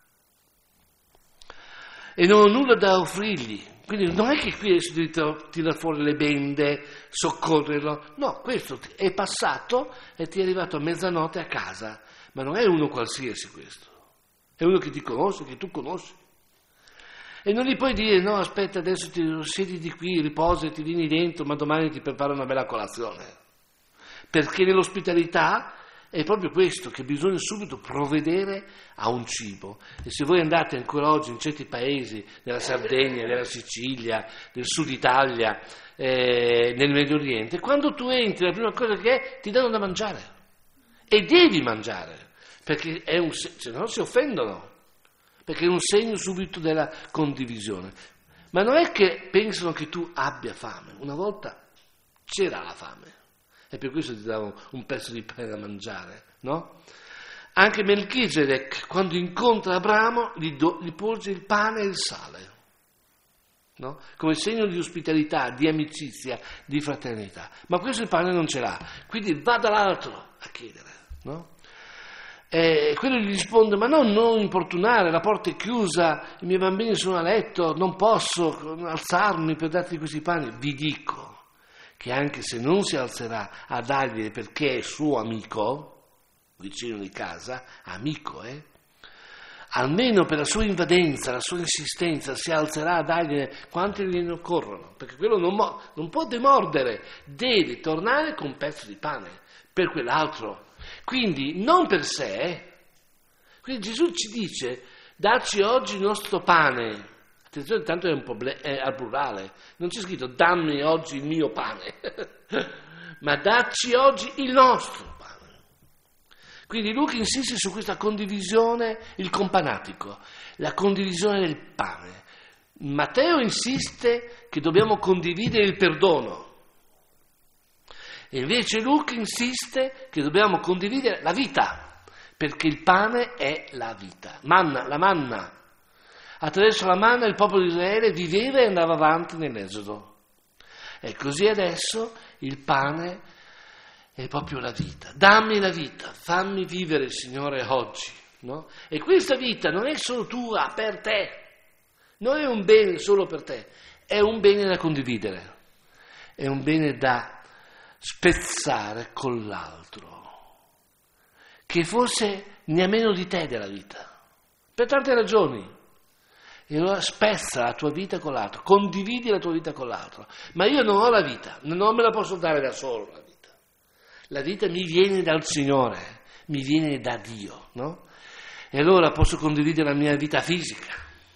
E non ho nulla da offrirgli. Quindi non è che qui adesso devi tirare fuori le bende, soccorrerlo. No, questo è passato e ti è arrivato a mezzanotte a casa. Ma non è uno qualsiasi questo, è uno che ti conosce, che tu conosci. E non gli puoi dire: no, aspetta, adesso ti siediti qui, riposa e ti vieni dentro, ma domani ti preparo una bella colazione. Perché nell'ospitalità è proprio questo, che bisogna subito provvedere a un cibo. E se voi andate ancora oggi in certi paesi, nella Sardegna, nella Sicilia, nel sud Italia, nel Medio Oriente, quando tu entri la prima cosa che è, ti danno da mangiare. E devi mangiare, perché se no si offendono, perché è un segno subito della condivisione. Ma non è che pensano che tu abbia fame, una volta c'era la fame, e per questo ti davano un pezzo di pane da mangiare, no? Anche Melchisedec, quando incontra Abramo, gli porge il pane e il sale, no? Come segno di ospitalità, di amicizia, di fraternità. Ma questo il pane non ce l'ha, quindi va dall'altro a chiedere, no? E quello gli risponde: ma non importunare, la porta è chiusa, i miei bambini sono a letto, non posso alzarmi per darti questi pani. Vi dico che anche se non si alzerà a darglieli perché è suo amico, vicino di casa, amico, almeno per la sua invadenza, la sua insistenza, si alzerà a dargliene quanti gliene occorrono, perché quello non può demordere, deve tornare con un pezzo di pane per quell'altro. Quindi non per sé. Quindi Gesù ci dice: dacci oggi il nostro pane. Attenzione, tanto è al plurale, non c'è scritto dammi oggi il mio pane, ma dacci oggi il nostro pane. Quindi Luca insiste su questa condivisione, il companatico, la condivisione del pane. Matteo insiste che dobbiamo condividere il perdono. E invece Luca insiste che dobbiamo condividere la vita, perché il pane è la vita. La manna. Attraverso la manna il popolo di Israele viveva e andava avanti nell'Esodo. E così adesso il pane è proprio la vita. Dammi la vita, fammi vivere, Signore, oggi. No? E questa vita non è solo tua, per te, non è un bene solo per te, è un bene da condividere, è un bene da spezzare con l'altro, che forse ne ha meno di te della vita, per tante ragioni. E allora spezza la tua vita con l'altro, condividi la tua vita con l'altro. Ma io non ho la vita, non me la posso dare da solo la vita. La vita mi viene dal Signore, mi viene da Dio, no? E allora posso condividere la mia vita fisica,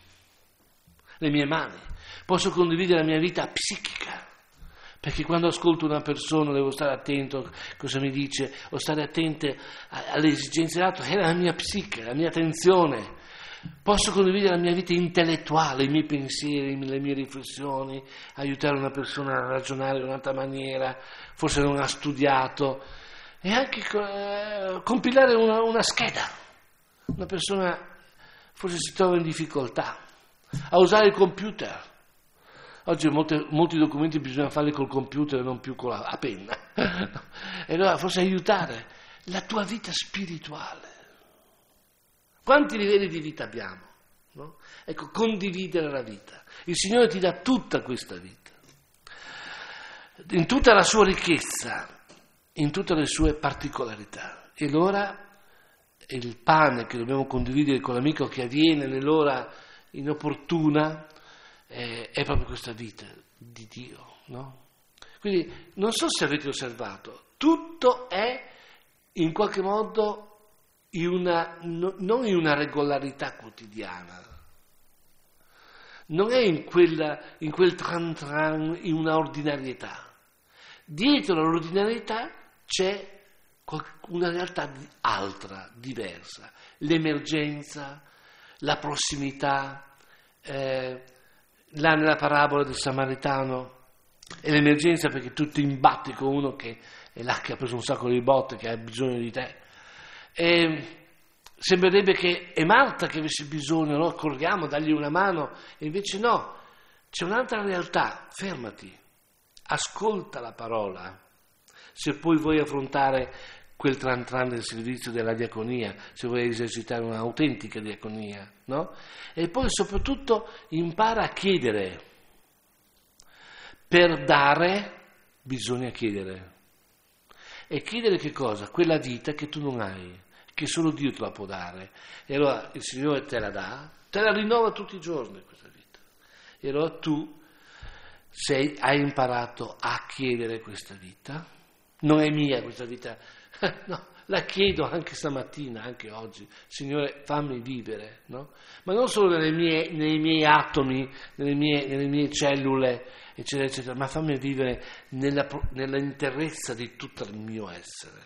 le mie mani, posso condividere la mia vita psichica, perché quando ascolto una persona devo stare attento a cosa mi dice, o stare attente alle esigenze dell'altro, è la mia psiche, la mia attenzione. Posso condividere la mia vita intellettuale, i miei pensieri, le mie riflessioni, aiutare una persona a ragionare in un'altra maniera, forse non ha studiato, e anche compilare una scheda. Una persona forse si trova in difficoltà a usare il computer. Oggi molti documenti bisogna farli col computer e non più con la penna. E allora forse aiutare la tua vita spirituale. Quanti livelli di vita abbiamo? No? Ecco, condividere la vita. Il Signore ti dà tutta questa vita, in tutta la sua ricchezza, in tutte le sue particolarità. E allora il pane che dobbiamo condividere con l'amico che avviene nell'ora inopportuna è proprio questa vita di Dio, no? Quindi non so se avete osservato, tutto è in qualche modo non in una regolarità quotidiana, non è in quel tran tran, in una ordinarietà. Dietro l'ordinarietà c'è una realtà altra, diversa, l'emergenza, la prossimità. Là nella parabola del Samaritano è l'emergenza perché tu ti imbatti con uno che è là, che ha preso un sacco di botte, che ha bisogno di te. E sembrerebbe che è Marta che avesse bisogno, no? Corriamo, dagli una mano, e invece no, c'è un'altra realtà. Fermati, ascolta la parola, se poi vuoi affrontare quel tran tran del servizio della diaconia, se vuoi esercitare un'autentica diaconia, no? E poi soprattutto impara a chiedere. Per dare bisogna chiedere. E chiedere che cosa? Quella vita che tu non hai, che solo Dio te la può dare. E allora il Signore te la dà, te la rinnova tutti i giorni questa vita. E allora tu hai imparato a chiedere questa vita. Non è mia questa vita. No, la chiedo anche stamattina, anche oggi. Signore, fammi vivere, no? Ma non solo nei miei atomi, nelle mie cellule, eccetera, eccetera, ma fammi vivere nella interezza di tutto il mio essere.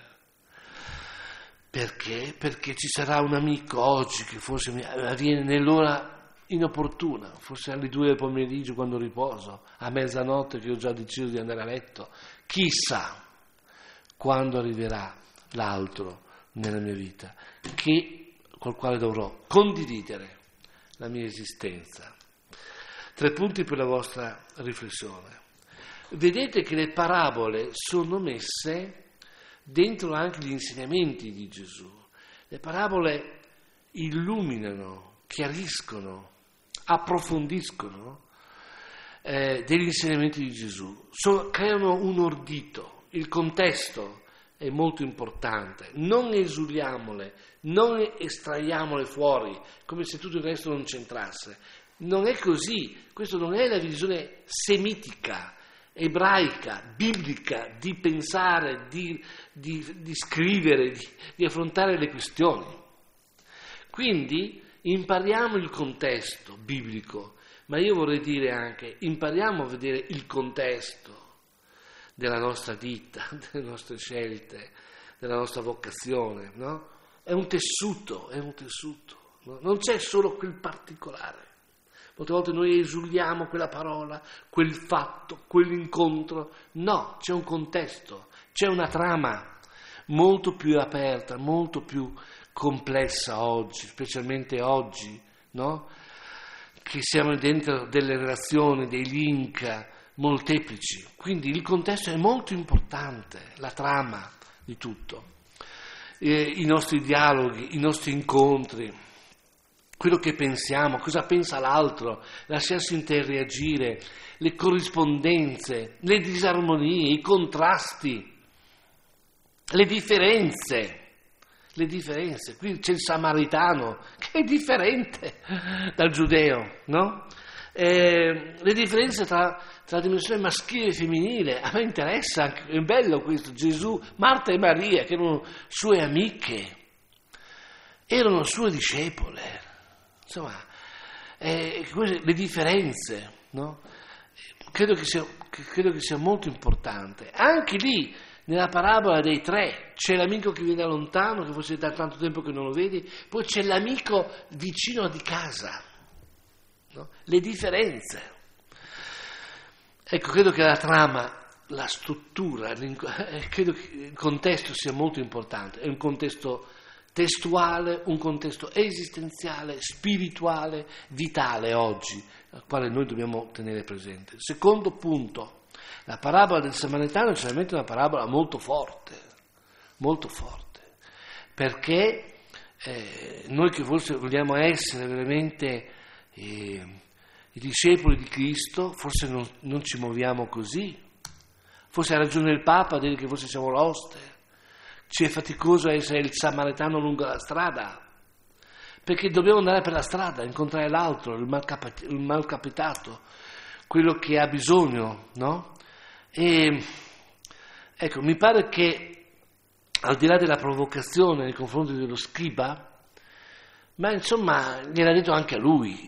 Perché? Perché ci sarà un amico oggi che forse mi avviene nell'ora inopportuna, forse alle 2 del pomeriggio quando riposo, a mezzanotte che ho già deciso di andare a letto. Chissà quando arriverà l'altro nella mia vita, col quale dovrò condividere la mia esistenza. 3 punti per la vostra riflessione. Vedete che le parabole sono messe dentro anche gli insegnamenti di Gesù. Le parabole illuminano, chiariscono, approfondiscono degli insegnamenti di Gesù, creano un ordito. Il contesto è molto importante, non esuliamole, non estraiamole fuori, come se tutto il resto non c'entrasse. Non è così, questa non è la visione semitica, ebraica, biblica, di pensare, di scrivere, di affrontare le questioni. Quindi impariamo il contesto biblico, ma io vorrei dire anche, impariamo a vedere il contesto della nostra vita, delle nostre scelte, della nostra vocazione, no? è un tessuto, no? Non c'è solo quel particolare. Molte volte noi esuliamo quella parola, quel fatto, quell'incontro. No, c'è un contesto, c'è una trama molto più aperta, molto più complessa oggi, specialmente oggi, no? Che siamo dentro delle relazioni, dei link molteplici. Quindi il contesto è molto importante, la trama di tutto. I nostri dialoghi, i nostri incontri, quello che pensiamo, cosa pensa l'altro, lasciarsi interreagire, le corrispondenze, le disarmonie, i contrasti, le differenze. Qui c'è il samaritano che è differente dal giudeo, no? Le differenze tra la dimensione maschile e femminile, a me interessa, anche, è bello questo, Gesù, Marta e Maria, che erano sue amiche, erano sue discepole, insomma, le differenze, no? Credo che sia molto importante. Anche lì, nella parabola dei tre, c'è l'amico che viene da lontano, che forse da tanto tempo che non lo vedi, poi c'è l'amico vicino di casa, no? Le differenze. Ecco, credo che la trama, la struttura, credo che il contesto sia molto importante. È un contesto testuale, un contesto esistenziale, spirituale, vitale oggi, al quale noi dobbiamo tenere presente. Secondo punto, la parabola del Samaritano è solamente una parabola molto forte, perché noi che forse vogliamo essere veramente i discepoli di Cristo, forse non ci muoviamo così, forse ha ragione il Papa a dire che forse siamo l'oste, ci è faticoso essere il samaritano lungo la strada, perché dobbiamo andare per la strada, incontrare l'altro, il malcapitato, quello che ha bisogno, no? E ecco, mi pare che al di là della provocazione nei confronti dello scriba, ma insomma gliel'ha detto anche a lui,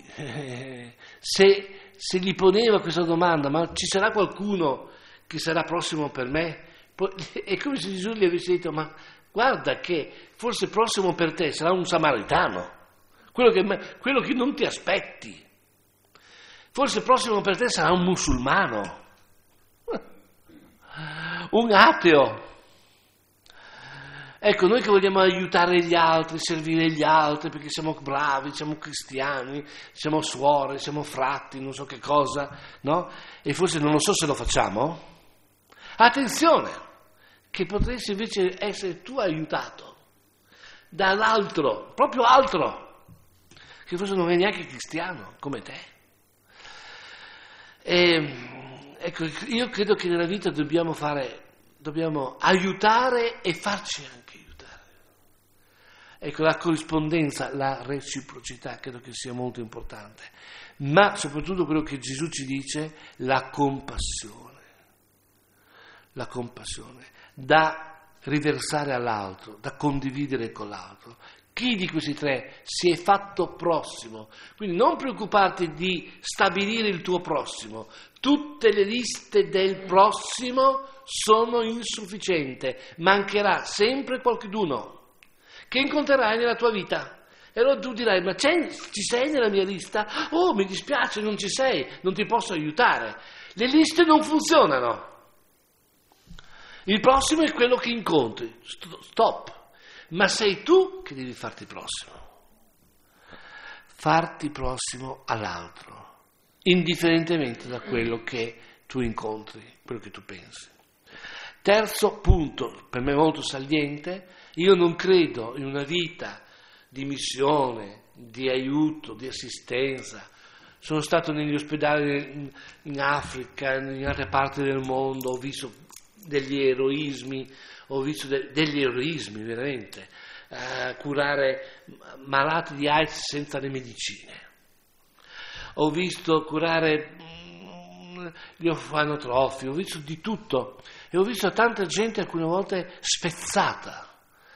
se gli poneva questa domanda, ma ci sarà qualcuno che sarà prossimo per me? È come se Gesù gli avesse detto, ma guarda che forse prossimo per te sarà un samaritano, quello che non ti aspetti, forse prossimo per te sarà un musulmano, un ateo. Ecco, noi che vogliamo aiutare gli altri, servire gli altri, perché siamo bravi, siamo cristiani, siamo suore, siamo frati, non so che cosa, no? E forse non lo so se lo facciamo. Attenzione, che potresti invece essere tu aiutato dall'altro, proprio altro, che forse non è neanche cristiano, come te. Ecco, io credo che nella vita dobbiamo aiutare e farci anche aiutare. Ecco, la corrispondenza, la reciprocità credo che sia molto importante, ma soprattutto quello che Gesù ci dice, la compassione da riversare all'altro, da condividere con l'altro. Chi di questi tre si è fatto prossimo? Quindi non preoccuparti di stabilire il tuo prossimo. Tutte le liste del prossimo sono insufficienti. Mancherà sempre qualcuno che incontrerai nella tua vita. E allora tu dirai, ma ci sei nella mia lista? Oh, mi dispiace, non ci sei, non ti posso aiutare. Le liste non funzionano. Il prossimo è quello che incontri. Stop. Ma sei tu che devi farti prossimo all'altro, indifferentemente da quello che tu incontri, quello che tu pensi. Terzo punto, per me molto saliente, io non credo in una vita di missione, di aiuto, di assistenza. Sono stato negli ospedali in Africa, in altre parti del mondo, ho visto degli eroismi veramente, curare malati di AIDS senza le medicine, ho visto curare gli orfanotrofi, ho visto di tutto e ho visto tanta gente alcune volte spezzata,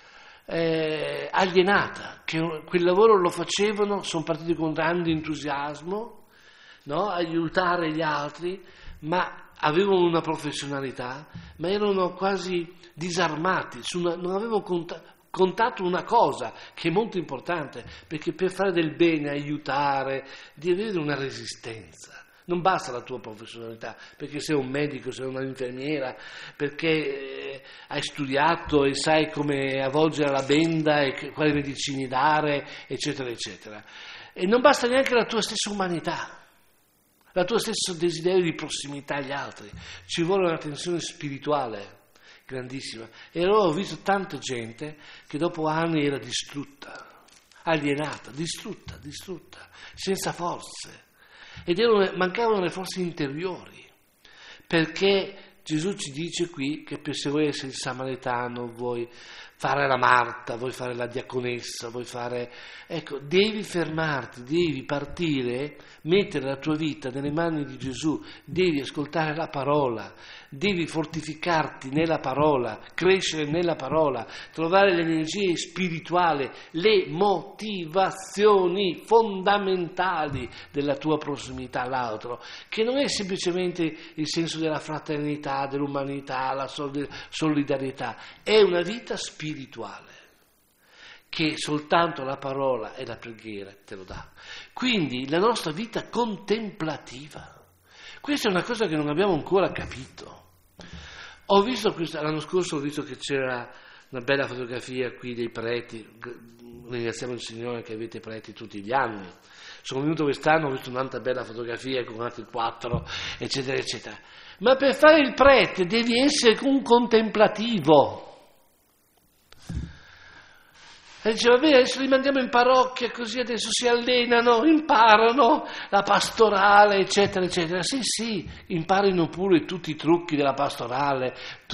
alienata, che quel lavoro lo facevano, sono partiti con grande entusiasmo, no? Aiutare gli altri, ma avevano una professionalità, ma erano quasi disarmati, non avevano contato una cosa che è molto importante, perché per fare del bene, aiutare, devi avere una resistenza. Non basta la tua professionalità, perché sei un medico, sei un'infermiera, perché hai studiato e sai come avvolgere la benda e quali medicini dare, eccetera, eccetera. E non basta neanche la tua stessa umanità, il tuo stesso desiderio di prossimità agli altri. Ci vuole una tensione spirituale grandissima. E allora ho visto tanta gente che dopo anni era distrutta, alienata, distrutta, senza forze. Ed mancavano le forze interiori, perché Gesù ci dice qui che se vuoi essere il samaritano, vuoi fare la Marta, vuoi fare la diaconessa, vuoi fare... Ecco, devi fermarti, devi partire, mettere la tua vita nelle mani di Gesù, devi ascoltare la parola, devi fortificarti nella parola, crescere nella parola, trovare l'energia spirituale, le motivazioni fondamentali della tua prossimità all'altro, che non è semplicemente il senso della fraternità, dell'umanità, la solidarietà, è una vita spirituale che soltanto la parola e la preghiera te lo dà. Quindi la nostra vita contemplativa, questa è una cosa che non abbiamo ancora capito. L'anno scorso ho visto che c'era una bella fotografia qui dei preti, ringraziamo il Signore che avete preti tutti gli anni. Sono venuto quest'anno, ho visto un'altra bella fotografia con altri 4, eccetera, eccetera. Ma per fare il prete devi essere un contemplativo. E diceva, vabbè, adesso li mandiamo in parrocchia, così adesso si allenano, imparano la pastorale, eccetera, eccetera. Sì, imparino pure tutti i trucchi della pastorale,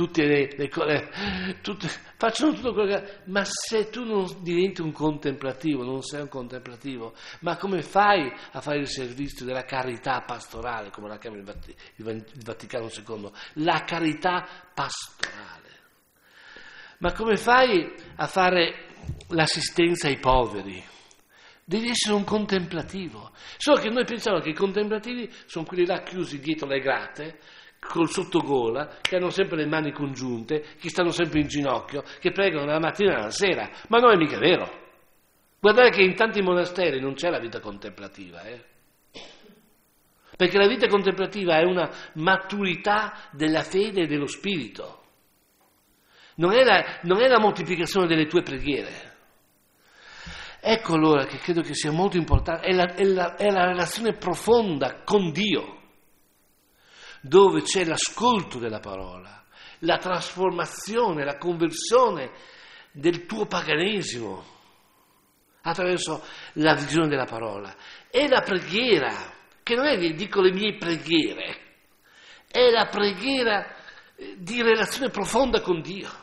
facciano tutto quello che... Ma se tu non diventi un contemplativo, non sei un contemplativo, ma come fai a fare il servizio della carità pastorale, come la chiama il Vaticano II? La carità pastorale. Ma come fai a fare l'assistenza ai poveri? Devi essere un contemplativo. Solo che noi pensiamo che i contemplativi sono quelli là chiusi dietro le grate, col sottogola, che hanno sempre le mani congiunte, che stanno sempre in ginocchio, che pregano dalla mattina alla sera. Ma non è mica vero. Guardate che in tanti monasteri non c'è la vita contemplativa, perché la vita contemplativa è una maturità della fede e dello spirito. Non è la moltiplicazione delle tue preghiere. Ecco allora che credo che sia molto importante, è la relazione profonda con Dio, dove c'è l'ascolto della parola, la trasformazione, la conversione del tuo paganesimo attraverso la visione della parola. E la preghiera, che non è che dico le mie preghiere, è la preghiera di relazione profonda con Dio.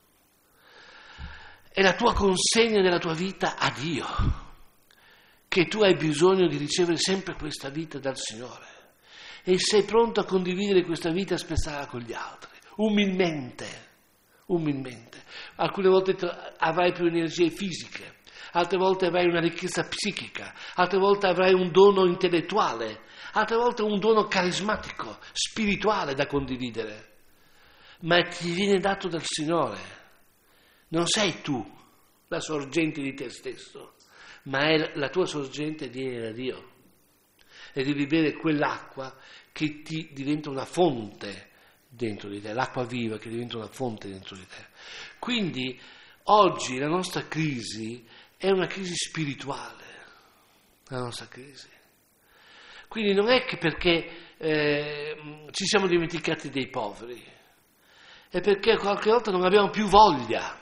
È la tua consegna della tua vita a Dio, che tu hai bisogno di ricevere sempre questa vita dal Signore e sei pronto a condividere questa vita e a spezzarla con gli altri, umilmente. Alcune volte avrai più energie fisiche, altre volte avrai una ricchezza psichica, altre volte avrai un dono intellettuale, altre volte un dono carismatico, spirituale da condividere, ma ti viene dato dal Signore. Non sei tu la sorgente di te stesso, ma la tua sorgente viene da Dio. E devi bere quell'acqua che ti diventa una fonte dentro di te, l'acqua viva che diventa una fonte dentro di te. Quindi oggi la nostra crisi è una crisi spirituale, la nostra crisi. Quindi non è che perché ci siamo dimenticati dei poveri, è perché qualche volta non abbiamo più voglia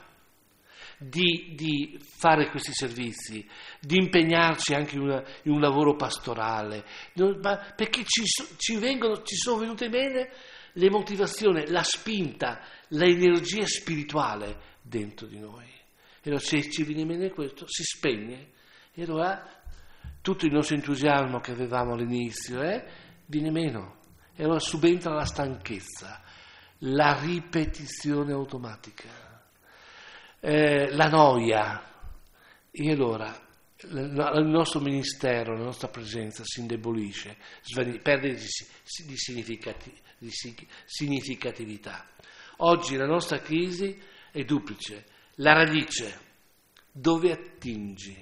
di fare questi servizi, di impegnarci anche in un lavoro pastorale, perché ci sono venute bene le motivazioni, la spinta, l'energia spirituale dentro di noi. E allora se ci viene bene questo, si spegne, e allora tutto il nostro entusiasmo che avevamo all'inizio viene meno, e allora subentra la stanchezza, la ripetizione automatica. La noia, e allora il nostro ministero, la nostra presenza si indebolisce, perde di significatività. Oggi la nostra crisi è duplice: la radice, dove attingi,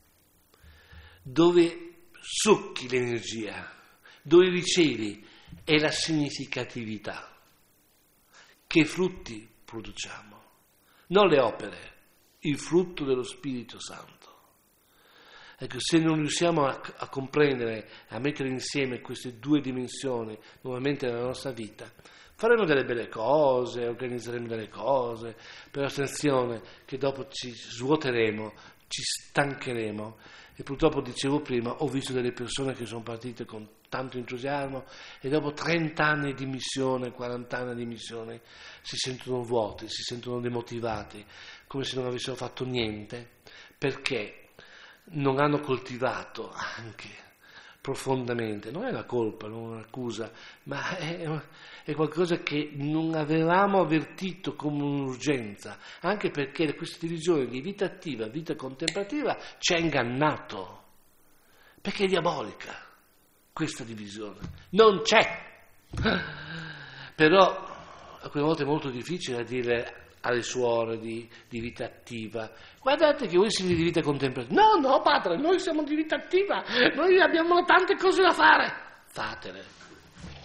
dove succhi l'energia, dove ricevi, è la significatività. Che frutti produciamo? Non le opere, il frutto dello Spirito Santo. Ecco, se non riusciamo a comprendere, a mettere insieme queste due dimensioni nuovamente nella nostra vita, faremo delle belle cose, organizzeremo delle cose, però attenzione che dopo ci svuoteremo, ci stancheremo. E purtroppo, dicevo prima, ho visto delle persone che sono partite con tanto entusiasmo e dopo 30 anni di missione, 40 anni di missione, si sentono vuoti, si sentono demotivati, come se non avessero fatto niente, perché non hanno coltivato anche profondamente, non è una colpa, non è un'accusa, ma è qualcosa che non avevamo avvertito come un'urgenza, anche perché questa divisione di vita attiva e vita contemplativa ci ha ingannato, perché è diabolica questa divisione, non c'è, però a quelle volte è molto difficile dire alle suore di vita attiva: guardate che voi siete di vita contemplativa. No padre, noi siamo di vita attiva, noi abbiamo tante cose da fare. Fatele,